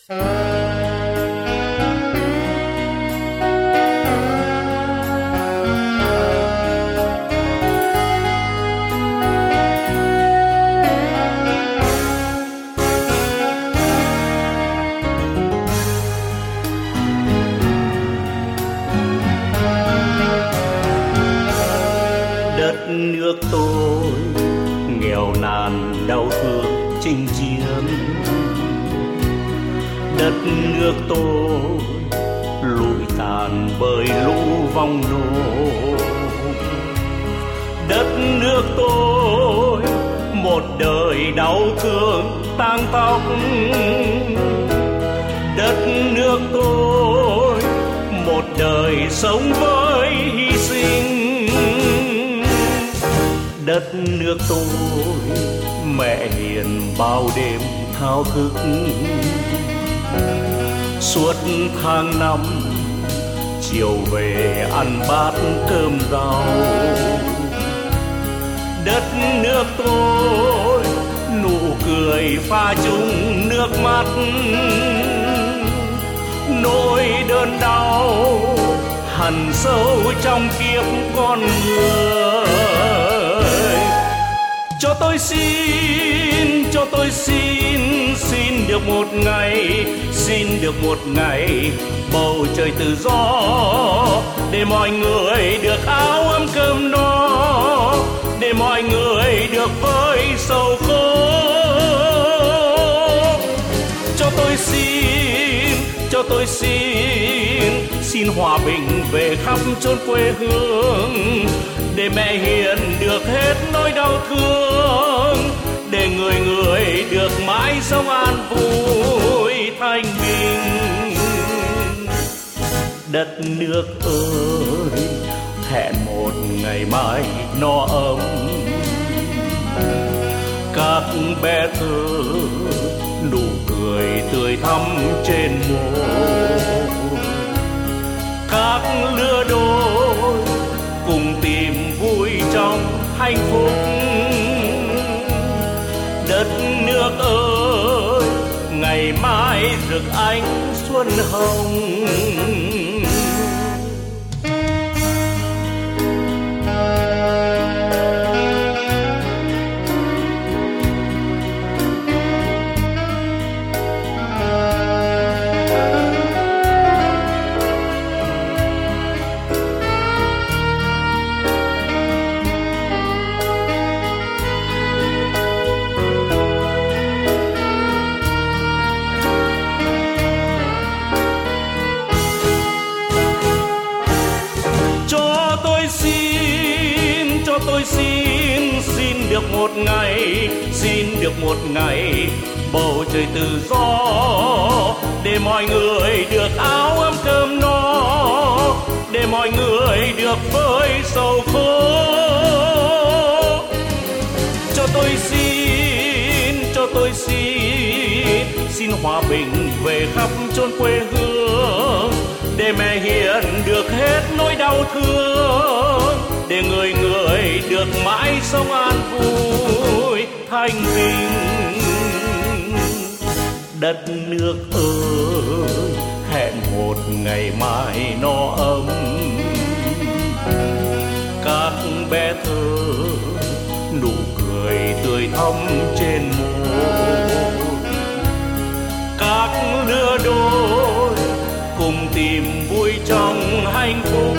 Đất nước tôi nghèo nàn đau thương chinh chiến, đất nước tôi lụi tàn bởi lũ vong nô, đất nước tôi một đời đau thương tang tóc, đất nước tôi một đời sống với hy sinh. Đất nước tôi mẹ hiền bao đêm thao thức, suốt tháng năm chiều về ăn bát cơm rau. Đất nước tôi nụ cười pha chung nước mắt, nỗi đơn đau hằn sâu trong kiếp con người. Cho tôi xin được một ngày, xin được một ngày bầu trời tự do, để mọi người được áo ấm cơm no, để mọi người được với sầu khổ. Cho tôi xin hòa bình về khắp chốn quê hương, để mẹ hiền được hết nỗi đau thương, để người người được mãi sống an vui thanh bình. Đất nước ơi, hẹn một ngày mai no ấm, các bé thơ nụ cười tươi thắm trên môi, các lứa đôi cùng tìm vui trong hạnh phúc. Đất nước ơi, ngày mai rực ánh xuân hồng. Xin được một ngày, xin được một ngày bầu trời tự do, để mọi người được áo ấm cơm no, để mọi người được với sầu khổ. Cho tôi xin hòa bình về khắp chốn quê hương, để mẹ hiền được hết nỗi đau thương, để người người được mãi sống an vui thanh bình. Đất nước ơi, hẹn một ngày mai no ấm, các bé thơ nụ cười tươi thắm trên môi, các lứa đôi cùng tìm vui trong hạnh phúc.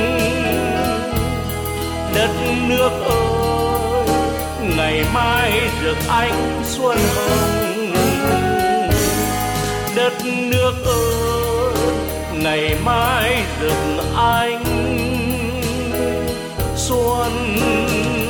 Đất nước ơi, ngày mai rực ánh xuân hồng. Đất nước ơi, ngày mai rực ánh xuân